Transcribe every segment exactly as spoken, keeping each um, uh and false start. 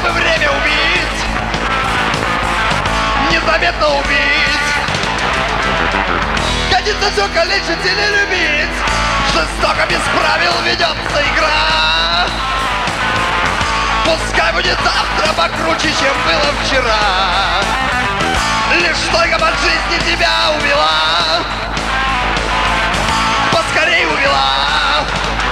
чтобы время убить, незаметно убить. Годится все калечить или любить, жестоко без правил ведется игра. Пускай будет завтра покруче, чем было вчера. Лишь только под жизни тебя увела, поскорей увела.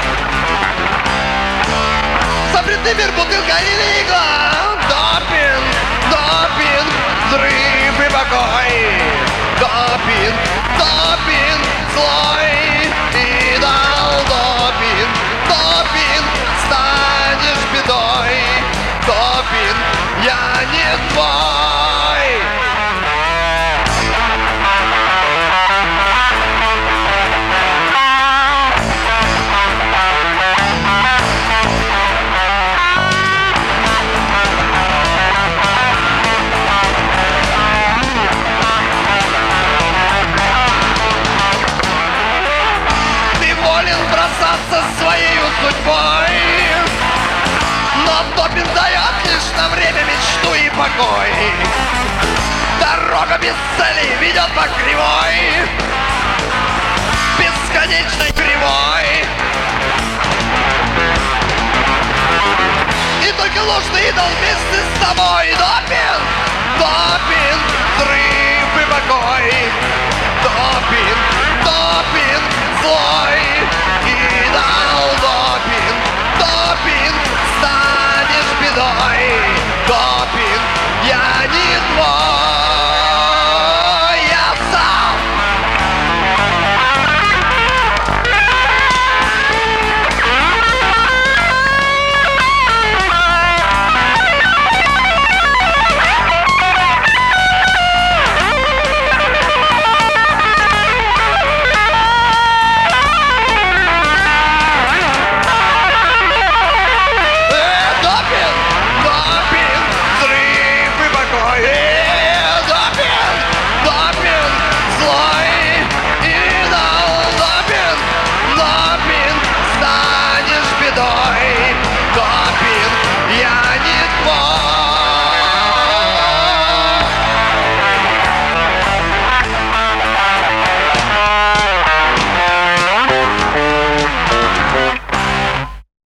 Запретный мир, бутылка или игла. Допинг, допинг, взрыв и покой. Допинг, допинг, злой идол. Допинг, допинг, станешь бедой. Допинг, я не твой. Своей судьбой, но допинг дает лишь на время мечту и покой. Дорога без цели ведет по кривой, бесконечной кривой. И только ложный идол вместе с тобой. Допинг, допинг, взрыв и покой. Допинг, допинг, злой